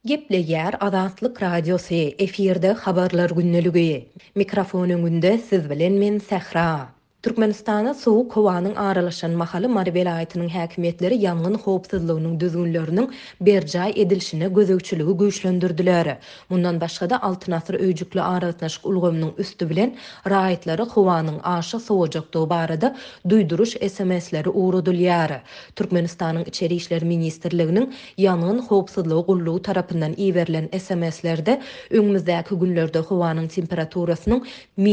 Gepleýär Azatlyk Radiosy efirde habarlar günneligi. Mikrofon öňünde siz bilen men Sähra. Türkmenistana sowuk howanyň aralaşan mahaly Mary welaýatynyň häkimetleri ýangyn howpsuzlygynyň düzgünleriniň berjay edilişine gözegçiligi güýçlendirdiler. Mundan başga da Altyn asr öýjükli aratnaşyk ulgamynyň üstü bilen raýatlary howanyň aşy sowajakdygy barada duýduruş SMS-leri uğradylýar. Türkmenistanyň İçeri işler ministrliginiň ýangyn howpsuzlygy gullugy tarapyndan iýerilen SMS-lerde öňümüzdäki günlerde howanyň temperaturasynyň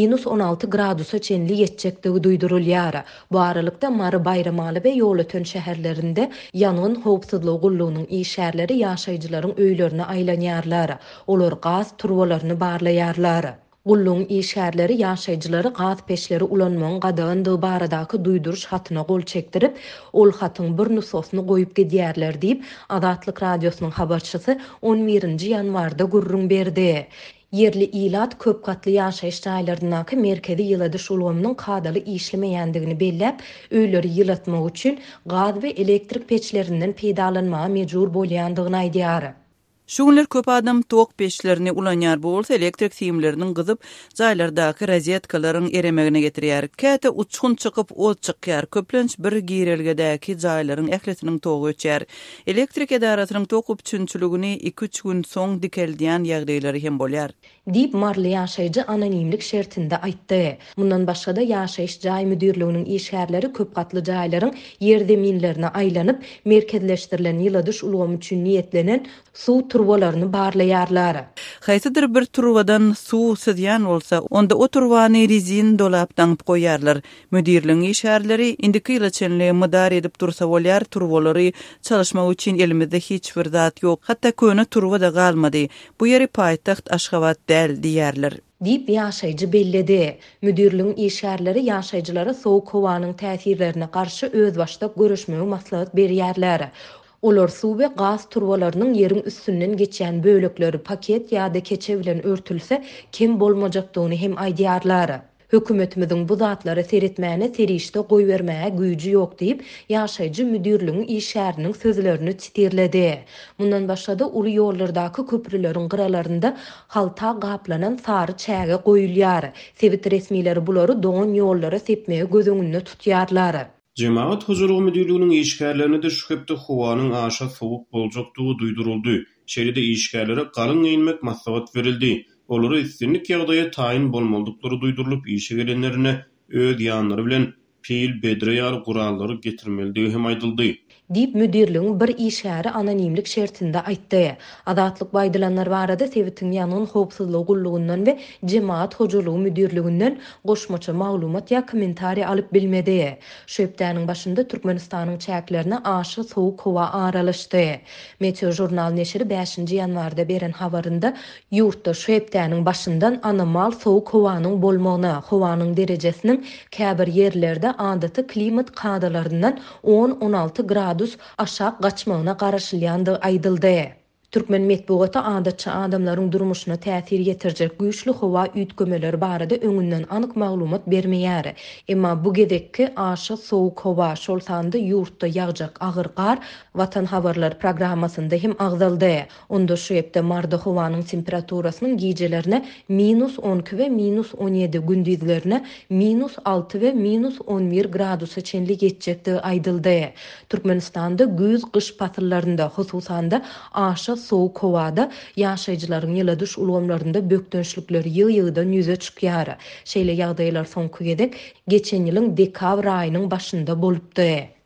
-16 gradusa çenli ýetjekdigi duýdurulýar. Bu aralykda Mary Bayramaly we ýolatön şäherlerinde ýangyn howpsuzlygy gullugynyň işärleri ýaşaýjylaryň öýlerine aýlanýarlar. Olar gaz turbalaryny barlaýarlar. Gullugyň işärleri ýaşaýjylary gaz peşleri ulanmagyň gadagandygy baradaky duýduruş hatyna gol çekdirip, ol hatyň bir nusosyny goýup gidýärler diýip Azatlyk Radiosynyň habarçysy 11-nji ýanwarda gurrun berdi. Yerli ilat köp katly ýaşaýyş jaýlaryndaky merkezi ýyladyş ulgamynyň kadaly işlemeýändigini belläp, öýleri ýylatmak üçin gaz we elektrik peçlerinden peýdalanmaga mejbur bolýandygyny aýdýar. Şu günler köp adam tok peşlerini ulanýar bolsa elektrik siýimleriniň gyzyp jaýlardaky rozetkalaryň eremegine getirýär. Käte uçgun çykyp ot çykýar. Köplenç bir girelgedäki jaýlaryň ähletiniň togy öçýär. Elektrik edarasynyň tokup çünçüligini 2-3 gün soň dikeldiýän ýagdaýlary hem bolýar. Dip marly ýaşaýjy anonimlik şertinde aýtdy. Mundan başga da ýaşaýyş jaý müdirliginiň işgärleri köp katly jaýlaryň ýerdeminlerine aýlanyp, merkezleşdirilen ýyladyş ulgamy üçin niýetlenen suw turbalaryny barlaýarlar. Haýsydyr bir turbadan suw sızýan bolsa, onda o turbany rezin dolapdan goýarlar. Müdirligiň işgärleri indiki ýylaçenli mydar edip dursa bolýar, turbalary çalışmak üçin elimizde hiç bir zat ýok. Hatda köne turba da galmady. Bu ýeri paýtaxt Aşgabat däl diýerler. Dip ýaşaýjy belledi. Müdirligiň işgärleri ýaşaýjylara sowuk howanyň täsirlerine garşy öz başda görüşmegi maslahat berýärler. Olar suw we gaz turbalarynyň ýeriň üstünden geçýän bölekleri paket ýa-da keçe bilen örtülse kim bolmajakdygyny hem aýdýarlar. Hökümetimiziň bu zatlary seretmäne serişde goýbermäge güýji ýok diýip ýaşaýjy müdirligiň işgäriniň sözlerini çitirledi. Mundan başga da uly ýollardaky köprüleriň gyralarynda halta gaplanan sary çäge goýulýar. Sebit resmileri bulary doňan ýollara sepmege gözüňünde tutýarlar. Cemaat huzurlugy müdirliginiň işgärlerine de şu hepde howanyň aşa sowuk boljakdygy duýduruldy. Şeride işgärlere galyň giyinmek maslahat verildi. Olary istinlik ýagdaýa taýin bolmalyklary duýdurulyp, işe gelenlerine öz ýanlary bilen pil bedreýar gurallary getirmeligi hem aýdyldy. Dip müdirligiň bir işgäri anonimlik şertinde aýtdy. Azatlyk baýdylanlar barada Sebitiň ýanyň howpsuzlygy gullugyndan we cemaat hojulugy müdirliginden goşmaça maglumat ýa kommentariýa alyp bilmedi. Şu hepdäniň başynda Türkmenistanyň çäklerine aşy sowuk howa aralaşdy. Meteo jurnal neşri 5-nji ýanwarda beren habarynda ýurtda şu hepdäniň başyndan anomal sowuk howanyň bolmagyna, howanyň derejesiniň käbir ýerlerde adaty klimat kadalaryndan 10-16 grad aşağı gaçmagyna garaşylýandygy aýdyldy. Türkmen metbugaty adatça adamlaryň durmuşyna täsir ýetirjek güýçli howa üýtgemeleri barada öňünden anyk maglumat bermeýär. Emma bu gedekki aşy sowuk howa şol sanda ýurtda ýagjak agyr gar Watan habarlar programmasynda hem agdaldy. Onda şu hepde marda howanyň temperaturasynyň gijelerine -12 we -17 gündüzlerine -6 we -11 gradusa çenli geçjekdi aýdyldy. Türkmenistanda güz gyş patyrlarynda hususan da aşy sowuk howada ýaşaýjylaryň ýyladyş ulgamlarynda bökdönçlikleri ýygy-ýygydan ýüze çykýar. Şeýle ýagdaýlar soňky gedek geçen ýylyň dekabr aýynyň başynda bolupdy.